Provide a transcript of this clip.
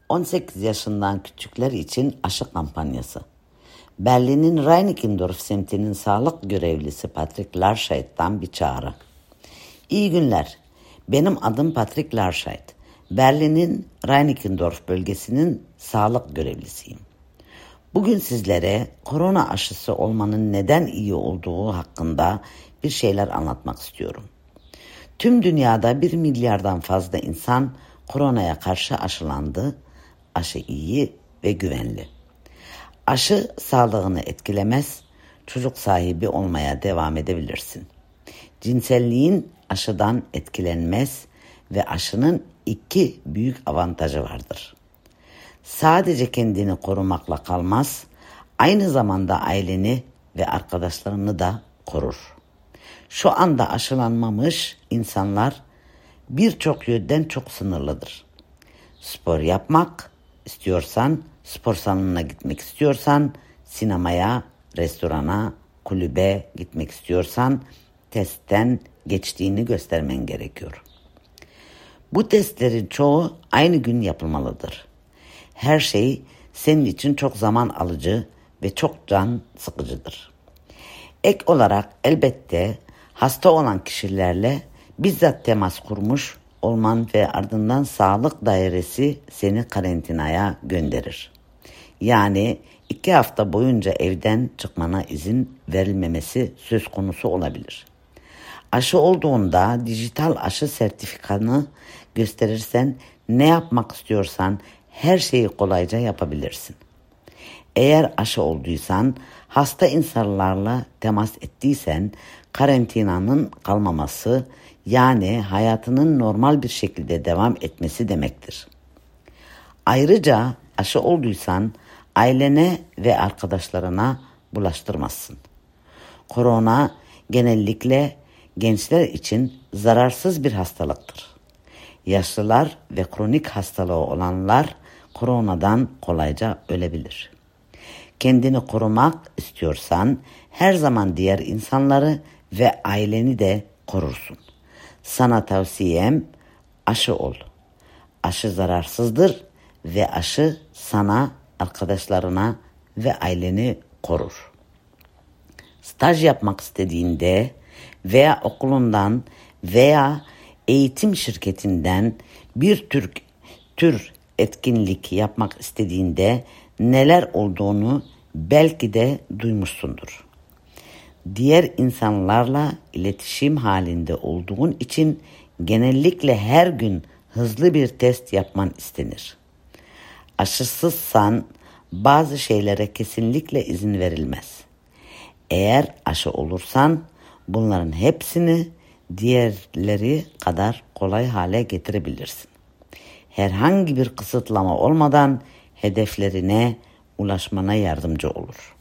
18 yaşından küçükler için aşı kampanyası. Berlin'in Reinickendorf semtinin sağlık görevlisi Patrick Larscheid'dan bir çağrı. İyi günler. Benim adım Patrick Larscheid. Berlin'in Reinickendorf bölgesinin sağlık görevlisiyim. Bugün sizlere korona aşısı olmanın neden iyi olduğu hakkında bir şeyler anlatmak istiyorum. Tüm dünyada 1 milyardan fazla insan koronaya karşı aşılandı. Aşı iyi ve güvenli. Aşı sağlığını etkilemez, çocuk sahibi olmaya devam edebilirsin. Cinselliğin aşıdan etkilenmez ve aşının 2 büyük avantajı vardır. Sadece kendini korumakla kalmaz, aynı zamanda aileni ve arkadaşlarını da korur. Şu anda aşılanmamış insanlar birçok yönden çok sınırlıdır. Spor yapmak istiyorsan, spor salonuna gitmek istiyorsan, sinemaya, restorana, kulübe gitmek istiyorsan testten geçtiğini göstermen gerekiyor. Bu testlerin çoğu aynı gün yapılmalıdır. Her şey senin için çok zaman alıcı ve çok can sıkıcıdır. Ek olarak elbette hasta olan kişilerle bizzat temas kurmuş olman ve ardından sağlık dairesi seni karantinaya gönderir. Yani 2 hafta boyunca evden çıkmana izin verilmemesi söz konusu olabilir. Aşı olduğunda dijital aşı sertifikanı gösterirsen ne yapmak istiyorsan her şeyi kolayca yapabilirsin. Eğer aşı olduysan, hasta insanlarla temas ettiysen karantinanın kalmaması, yani hayatının normal bir şekilde devam etmesi demektir. Ayrıca aşı olduysan ailene ve arkadaşlarına bulaştırmazsın. Korona genellikle gençler için zararsız bir hastalıktır. Yaşlılar ve kronik hastalığı olanlar koronadan kolayca ölebilir. Kendini korumak istiyorsan her zaman diğer insanları ve aileni de korursun. Sana tavsiyem aşı ol. Aşı zararsızdır ve aşı sana, arkadaşlarına ve aileni korur. Staj yapmak istediğinde veya okulundan veya eğitim şirketinden bir tür etkinlik yapmak istediğinde neler olduğunu belki de duymuşsundur. Diğer insanlarla iletişim halinde olduğun için genellikle her gün hızlı bir test yapman istenir. Aşısızsan bazı şeylere kesinlikle izin verilmez. Eğer aşı olursan bunların hepsini diğerleri kadar kolay hale getirebilirsin. Herhangi bir kısıtlama olmadan hedeflerine ulaşmana yardımcı olur.